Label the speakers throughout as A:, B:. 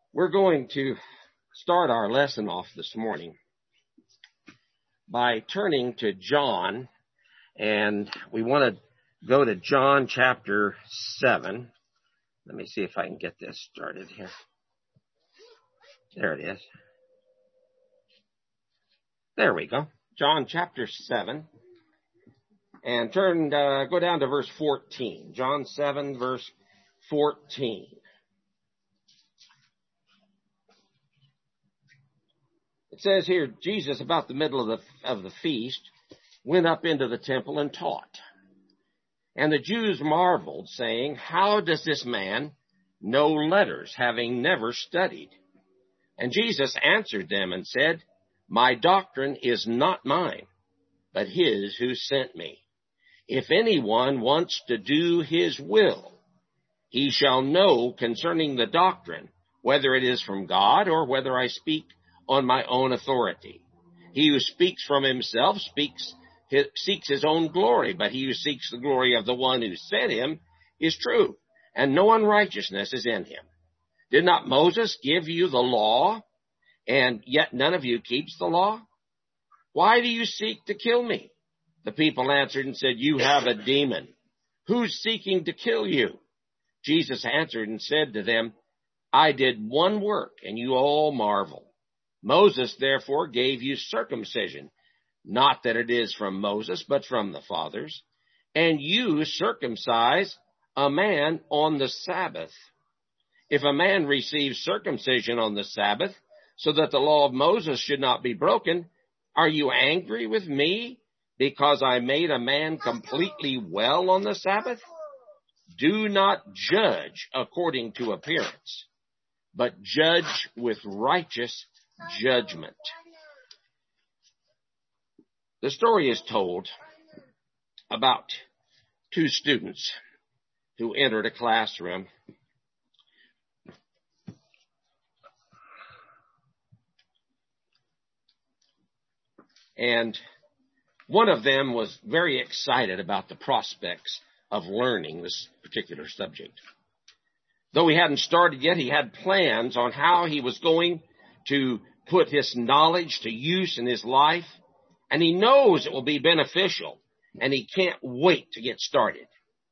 A: We're going to start our lesson off this morning by turning to John, and we want to go to John chapter 7. Let me see if I can get this started here. There it is. There we go. John chapter 7. And go down to verse 14. John 7, verse 14. It says here, Jesus, about the middle of the feast, went up into the temple and taught. And the Jews marveled, saying, "How does this man know letters, having never studied?" And Jesus answered them and said, "My doctrine is not mine, but his who sent me. If anyone wants to do his will, he shall know concerning the doctrine, whether it is from God or whether I speak on my own authority. He who speaks from himself seeks his own glory, but he who seeks the glory of the one who sent him is true, and no unrighteousness is in him. Did not Moses give you the law, and yet none of you keeps the law? Why do you seek to kill me?" The people answered and said, "You have a demon. Who's seeking to kill you?" Jesus answered and said to them, "I did one work, and you all marvel. Moses, therefore, gave you circumcision, not that it is from Moses, but from the fathers. And you circumcise a man on the Sabbath. If a man receives circumcision on the Sabbath, so that the law of Moses should not be broken, are you angry with me because I made a man completely well on the Sabbath? Do not judge according to appearance, but judge with righteous judgment." The story is told about two students who entered a classroom. And one of them was very excited about the prospects of learning this particular subject. Though he hadn't started yet, he had plans on how he was going to put his knowledge to use in his life, and he knows it will be beneficial, and he can't wait to get started.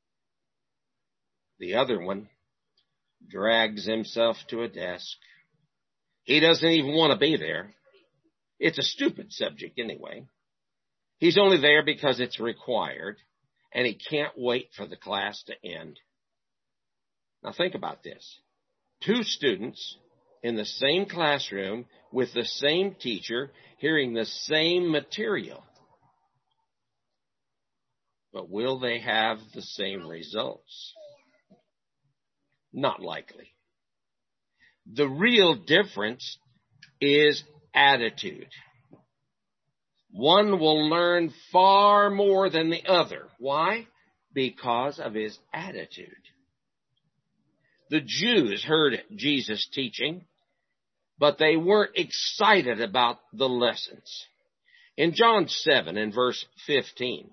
A: The other one drags himself to a desk. He doesn't even want to be there. It's a stupid subject anyway. He's only there because it's required, and he can't wait for the class to end. Now think about this. Two students in the same classroom with the same teacher, hearing the same material. But will they have the same results? Not likely. The real difference is attitude. One will learn far more than the other. Why? Because of his attitude. The Jews heard Jesus teaching, but they weren't excited about the lessons. In John 7 and verse 15,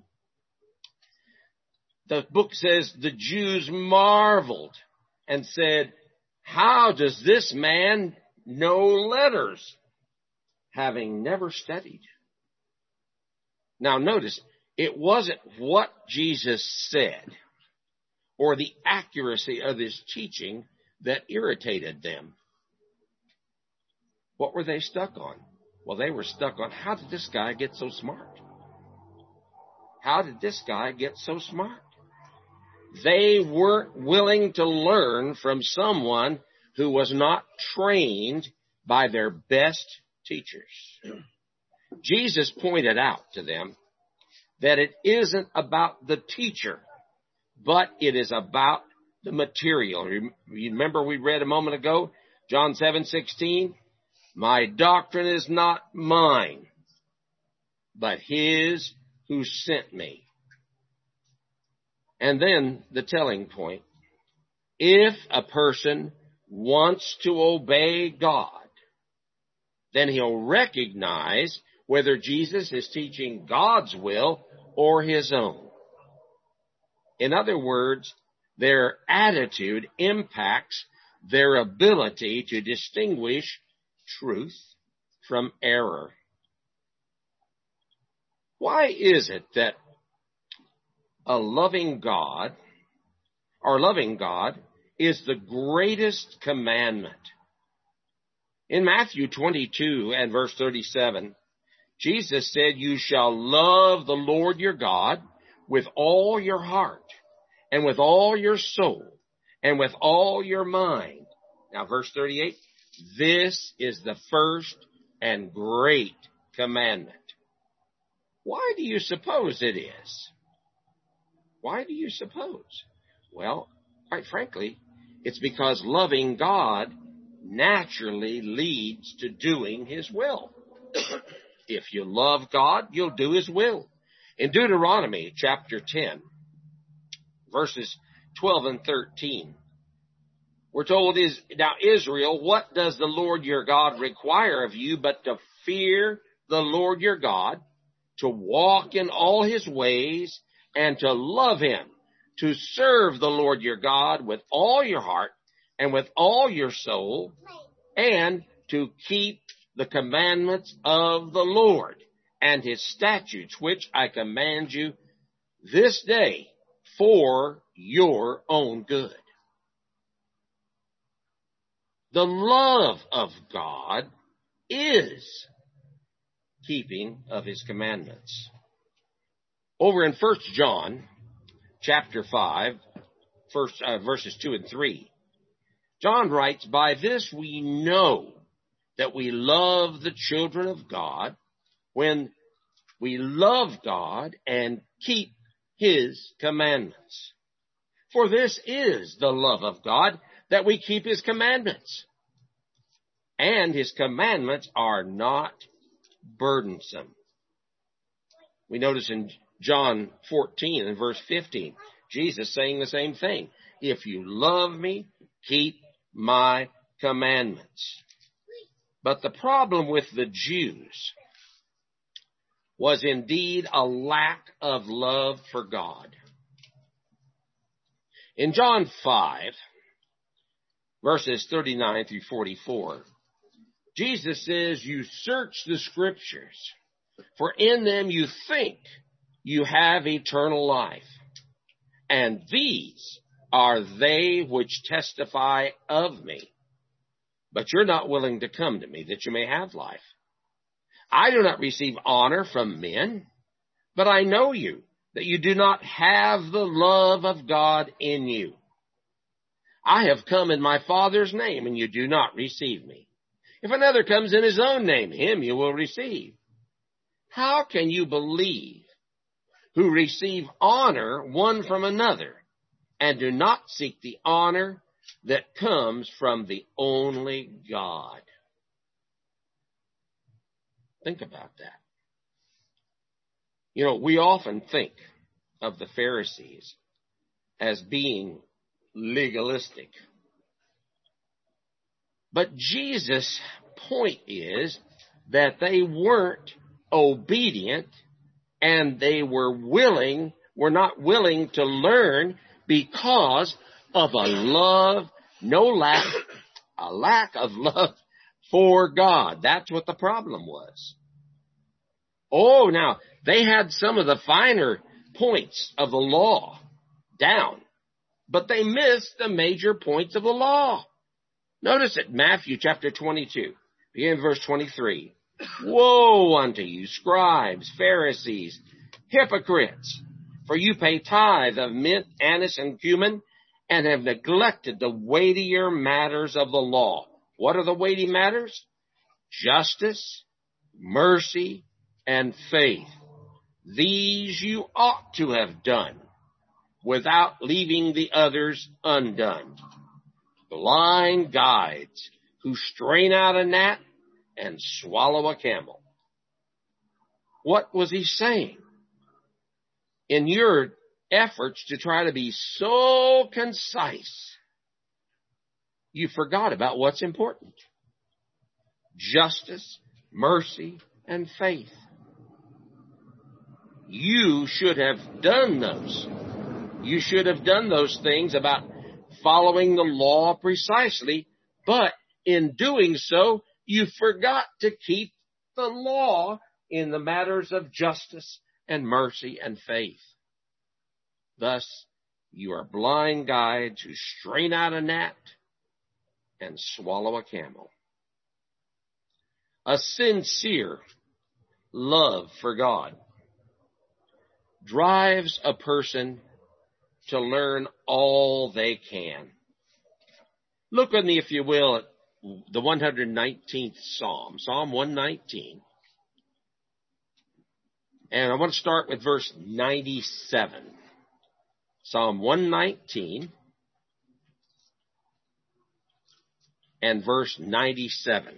A: the book says, the Jews marveled and said, "How does this man know letters, having never studied?" Now notice, it wasn't what Jesus said or the accuracy of his teaching that irritated them. What were they stuck on? Well, they were stuck on, how did this guy get so smart? How did this guy get so smart? They weren't willing to learn from someone who was not trained by their best teachers. Jesus pointed out to them that it isn't about the teacher, but it is about the material. You remember we read a moment ago, John 7:16, "My doctrine is not mine, but his who sent me." And then the telling point, if a person wants to obey God, then he'll recognize whether Jesus is teaching God's will or his own. In other words, their attitude impacts their ability to distinguish truth from error. Why is it that loving God is the greatest commandment? In Matthew 22 and verse 37, Jesus said, "You shall love the Lord your God with all your heart and with all your soul and with all your mind." Now, verse 38, "This is the first and great commandment." Why do you suppose it is? Why do you suppose? Well, quite frankly, it's because loving God naturally leads to doing His will. If you love God, you'll do His will. In Deuteronomy chapter 10, verses 12 and 13, we're told, "Now Israel, what does the Lord your God require of you but to fear the Lord your God, to walk in all His ways, and to love Him, to serve the Lord your God with all your heart and with all your soul, and to keep the commandments of the Lord and His statutes, which I command you this day for your own good." The love of God is keeping of His commandments. Over in 1 John chapter 5, verses 2 and 3, John writes, "By this we know that we love the children of God, when we love God and keep His commandments. For this is the love of God, that we keep His commandments. And His commandments are not burdensome." We notice in John 14 and verse 15, Jesus saying the same thing. "If you love me, keep my commandments." But the problem with the Jews was indeed a lack of love for God. In John 5, verses 39 through 44, Jesus says, "You search the Scriptures, for in them you think you have eternal life. And these are they which testify of me. But you're not willing to come to me that you may have life. I do not receive honor from men, but I know you, that you do not have the love of God in you. I have come in my Father's name, and you do not receive me. If another comes in his own name, him you will receive. How can you believe who receive honor one from another, and do not seek the honor that comes from the only God?" Think about that. You know, we often think of the Pharisees as being legalistic. But Jesus' point is that they weren't obedient, and they were not willing to learn because of a lack of love for God. That's what the problem was. Oh, now, they had some of the finer points of the law down, but they missed the major points of the law. Notice it, Matthew chapter 22, beginning verse 23. "Woe unto you, scribes, Pharisees, hypocrites, for you pay tithe of mint, anise, and cumin, and have neglected the weightier matters of the law." What are the weighty matters? Justice, mercy, and faith. These you ought to have done, without leaving the others undone. Blind guides who strain out a gnat and swallow a camel. What was he saying? In your efforts to try to be so concise, you forgot about what's important. Justice, mercy, and faith. You should have done those. You should have done those things about following the law precisely, but in doing so, you forgot to keep the law in the matters of justice and mercy and faith. Thus, you are blind guides who strain out a gnat and swallow a camel. A sincere love for God drives a person to learn all they can. Look with me, if you will, at the 119th Psalm, Psalm 119. And I want to start with verse 97. Psalm 119 and verse 97.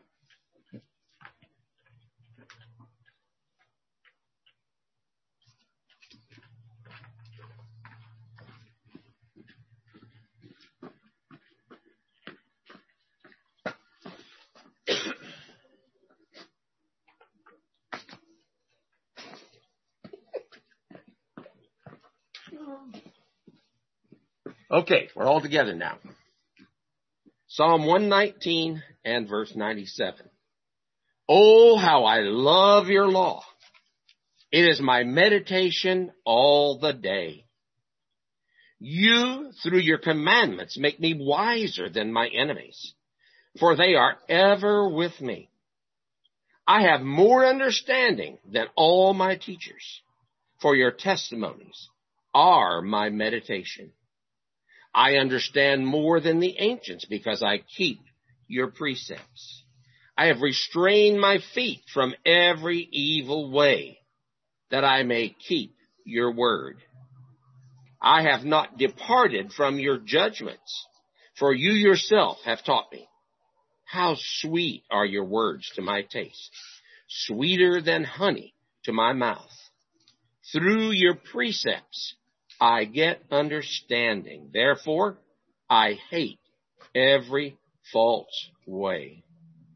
A: Okay, we're all together now. Psalm 119 and verse 97. Oh, how I love your law. It is my meditation all the day. You, through your commandments, make me wiser than my enemies, for they are ever with me. I have more understanding than all my teachers, for your testimonies are my meditation. I understand more than the ancients because I keep your precepts. I have restrained my feet from every evil way, that I may keep your word. I have not departed from your judgments, for you yourself have taught me. How sweet are your words to my taste, sweeter than honey to my mouth. Through your precepts I get understanding. Therefore, I hate every false way.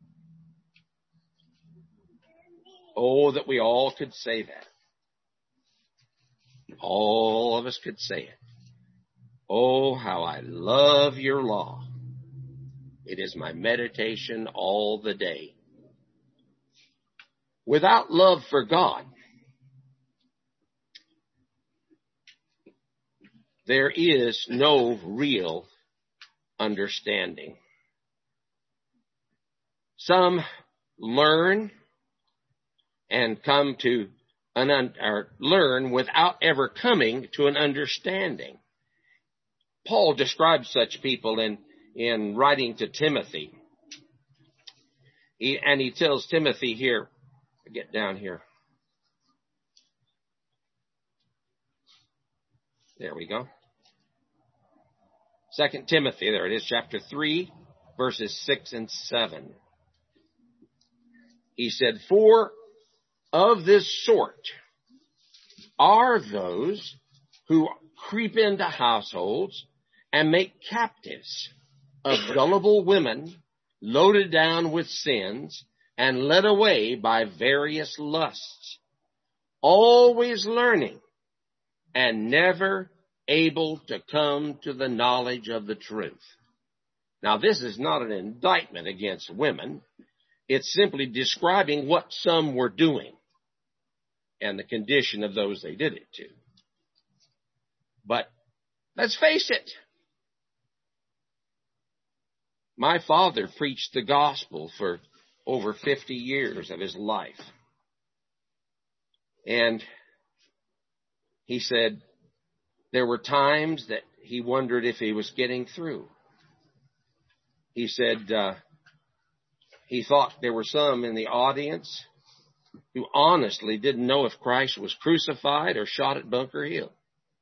A: Oh, that we all could say that. All of us could say it. Oh, how I love your law. It is my meditation all the day. Without love for God, there is no real understanding. Some learn and come to learn without ever coming to an understanding. Paul describes such people in writing to Timothy. He tells Timothy here, get down here. There we go. 2 Timothy, there it is, chapter 3, verses 6 and 7. He said, for of this sort are those who creep into households and make captives of gullible women loaded down with sins and led away by various lusts, always learning and never able to come to the knowledge of the truth. Now, this is not an indictment against women. It's simply describing what some were doing and the condition of those they did it to. But let's face it. My father preached the gospel for over 50 years of his life. And he said there were times that he wondered if he was getting through. He said he thought there were some in the audience who honestly didn't know if Christ was crucified or shot at Bunker Hill.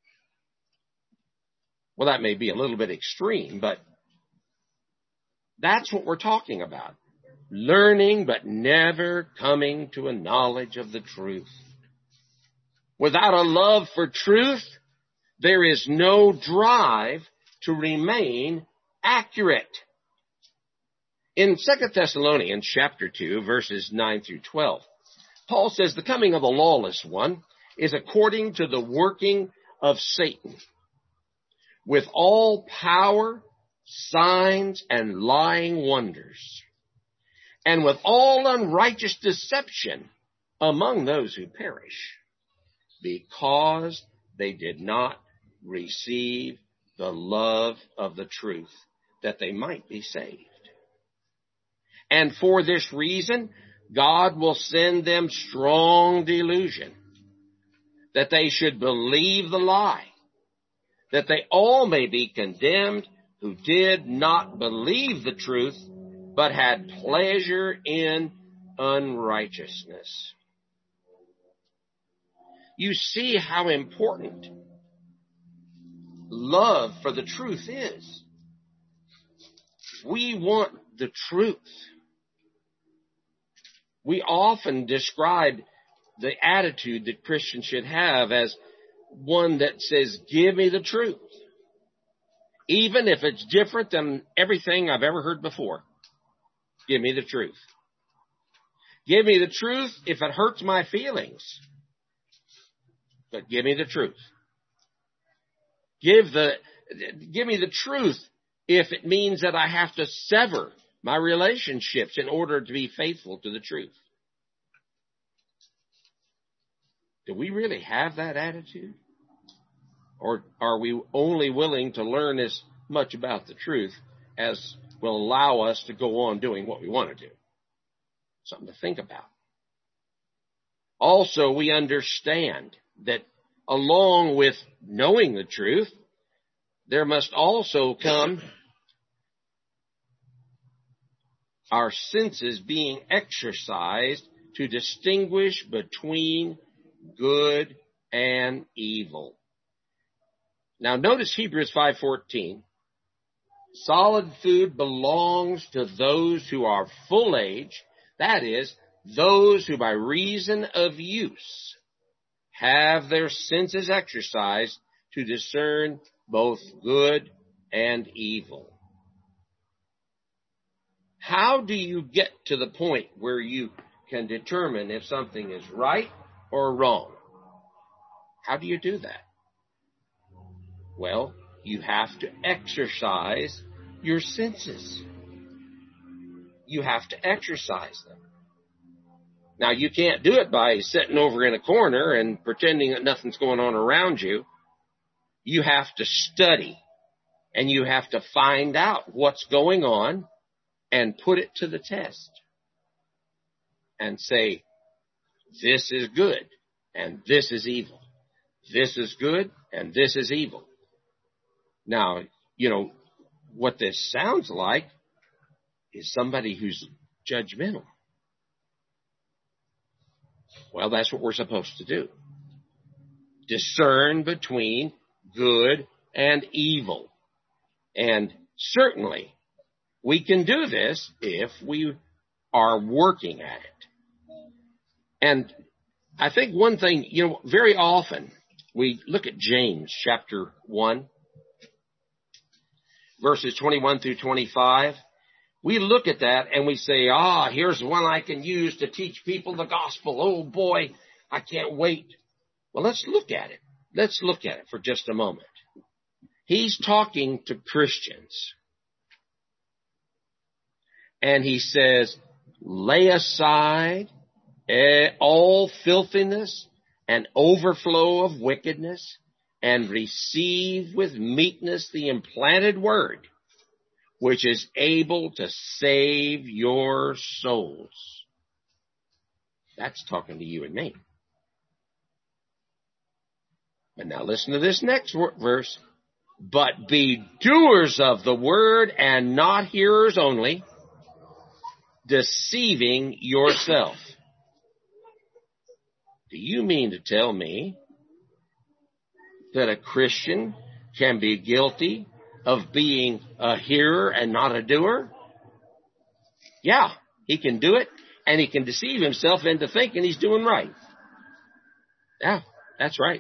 A: Well, that may be a little bit extreme, but that's what we're talking about. Learning but never coming to a knowledge of the truth. Without a love for truth, there is no drive to remain accurate. In 2 Thessalonians chapter 2, verses 9 through 12, Paul says the coming of the lawless one is according to the working of Satan, with all power, signs, and lying wonders, and with all unrighteous deception among those who perish, because they did not receive the love of the truth, that they might be saved. And for this reason, God will send them strong delusion, that they should believe the lie, that they all may be condemned who did not believe the truth, but had pleasure in unrighteousness. You see how important love for the truth is. We want the truth. We often describe the attitude that Christians should have as one that says, give me the truth. Even if it's different than everything I've ever heard before. Give me the truth. Give me the truth if it hurts my feelings. But give me the truth. Give me the truth if it means that I have to sever my relationships in order to be faithful to the truth. Do we really have that attitude? Or are we only willing to learn as much about the truth as will allow us to go on doing what we want to do? Something to think about. Also, we understand that along with knowing the truth, there must also come our senses being exercised to distinguish between good and evil. Now notice Hebrews 5:14. Solid food belongs to those who are full age, that is, those who by reason of use have their senses exercised to discern both good and evil. How do you get to the point where you can determine if something is right or wrong? How do you do that? Well, you have to exercise your senses. You have to exercise them. Now, you can't do it by sitting over in a corner and pretending that nothing's going on around you. You have to study, and you have to find out what's going on and put it to the test and say, this is good and this is evil. This is good and this is evil. Now, what this sounds like is somebody who's judgmental. Well, that's what we're supposed to do. Discern between good and evil. And certainly, we can do this if we are working at it. And I think one thing, very often we look at James chapter 1, verses 21 through 25. We look at that and we say, here's one I can use to teach people the gospel. Oh boy, I can't wait. Well, let's look at it. Let's look at it for just a moment. He's talking to Christians. And he says, lay aside all filthiness and overflow of wickedness, and receive with meekness the implanted word, which is able to save your souls. That's talking to you and me. But now listen to this next verse. But be doers of the word and not hearers only, deceiving yourself. Do you mean to tell me that a Christian can be guilty of being a hearer and not a doer? Yeah, he can do it, and he can deceive himself into thinking he's doing right. Yeah, that's right.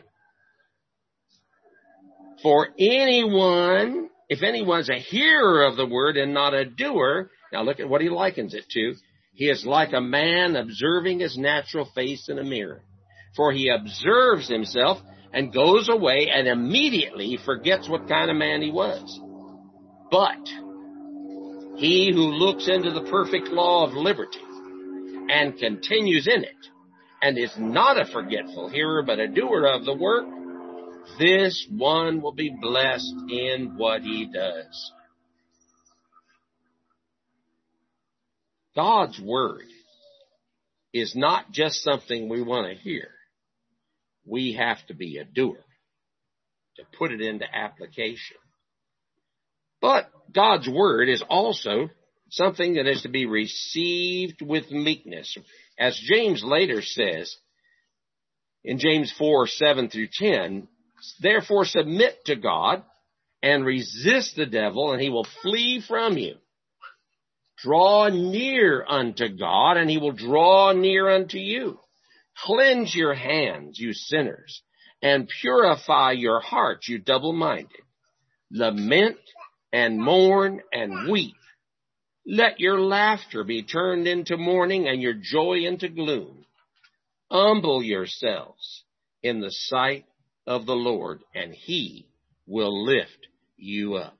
A: For anyone, if anyone's a hearer of the word and not a doer, now look at what he likens it to. He is like a man observing his natural face in a mirror. for he observes himself and goes away and immediately forgets what kind of man he was. But he who looks into the perfect law of liberty and continues in it, and is not a forgetful hearer, but a doer of the work, this one will be blessed in what he does. God's word is not just something we want to hear. We have to be a doer to put it into application. But God's word is also something that is to be received with meekness. As James later says in James 4:7-10, therefore submit to God and resist the devil, and he will flee from you. Draw near unto God, and he will draw near unto you. Cleanse your hands, you sinners, and purify your hearts, you double-minded. Lament and mourn and weep. Let your laughter be turned into mourning and your joy into gloom. Humble yourselves in the sight of the Lord, and he will lift you up.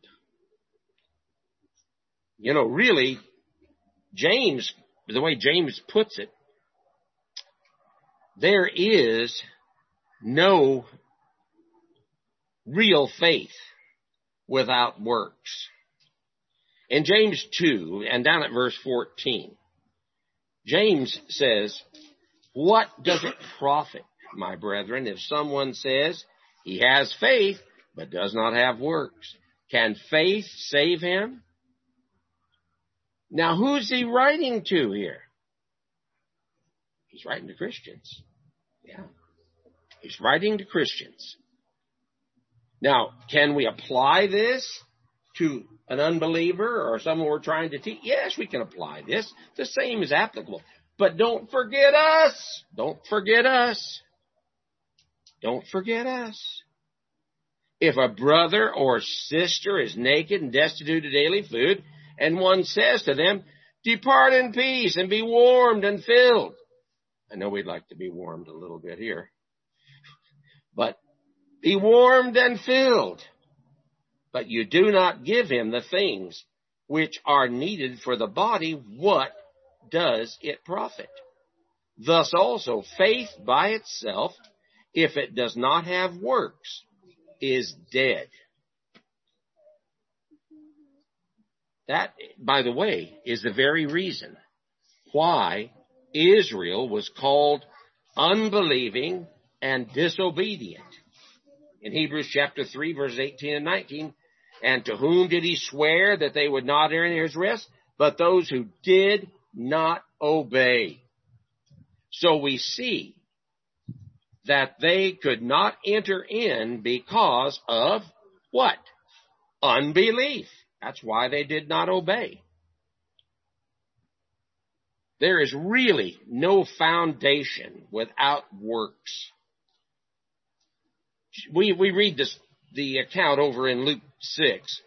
A: You know, really, James, the way James puts it, there is no real faith without works. In James 2, and down at verse 14, James says, what does it profit, my brethren, if someone says he has faith but does not have works? Can faith save him? Now, who's he writing to here? He's writing to Christians. Yeah. He's writing to Christians. Now, can we apply this to an unbeliever or someone we're trying to teach? Yes, we can apply this. The same is applicable. But don't forget us. Don't forget us. Don't forget us. If a brother or sister is naked and destitute of daily food, and one says to them, depart in peace and be warmed and filled. I know we'd like to be warmed a little bit here. But be warmed and filled. But you do not give him the things which are needed for the body. What does it profit? Thus also, faith by itself, if it does not have works, is dead. That, by the way, is the very reason why Israel was called unbelieving and disobedient. In Hebrews chapter 3, verses 18 and 19, and to whom did he swear that they would not enter his rest? But those who did not obey. So we see that they could not enter in because of what? Unbelief. That's why they did not obey. There is really no foundation without works. We read the account over in Luke 6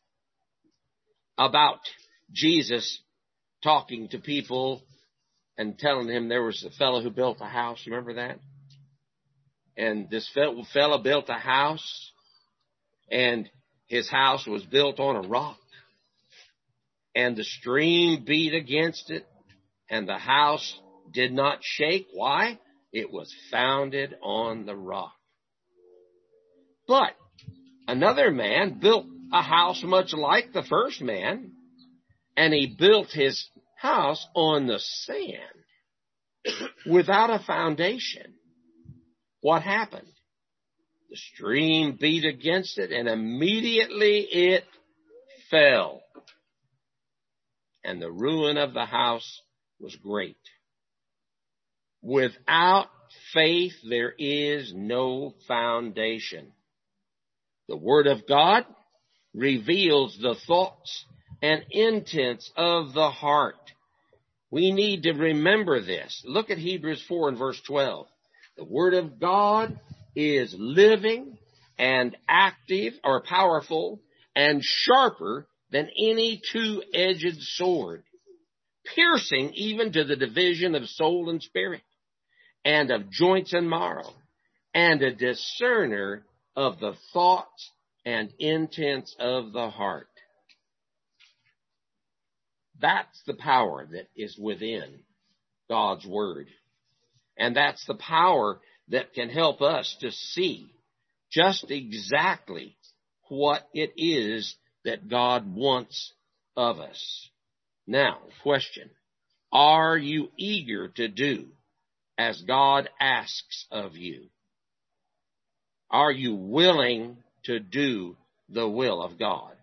A: about Jesus talking to people and telling him there was a fellow who built a house. Remember that? And this fellow built a house, and his house was built on a rock. And the stream beat against it, and the house did not shake. Why? It was founded on the rock. But another man built a house much like the first man, and he built his house on the sand without a foundation. What happened? The stream beat against it, and immediately it fell. And the ruin of the house was great. Without faith, there is no foundation. The Word of God reveals the thoughts and intents of the heart. We need to remember this. Look at Hebrews 4 and verse 12. The Word of God is living and active or powerful and sharper than any two-edged sword, piercing even to the division of soul and spirit, and of joints and marrow, and a discerner of the thoughts and intents of the heart. That's the power that is within God's Word. And that's the power that can help us to see just exactly what it is that God wants of us. Now, question. Are you eager to do as God asks of you? Are you willing to do the will of God?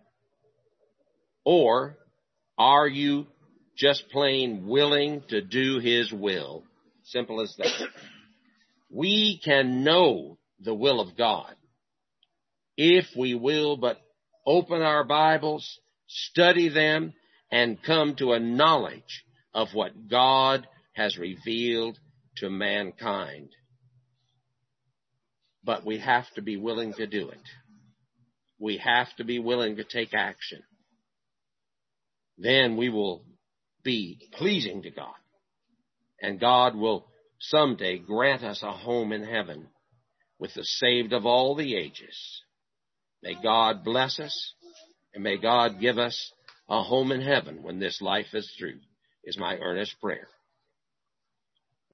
A: Or are you just plain willing to do His will? Simple as that. We can know the will of God if we will but open our Bibles, study them, and come to a knowledge of what God has revealed to mankind. But we have to be willing to do it. We have to be willing to take action. Then we will be pleasing to God. And God will someday grant us a home in heaven with the saved of all the ages. May God bless us, and may God give us a home in heaven when this life is through, is my earnest prayer.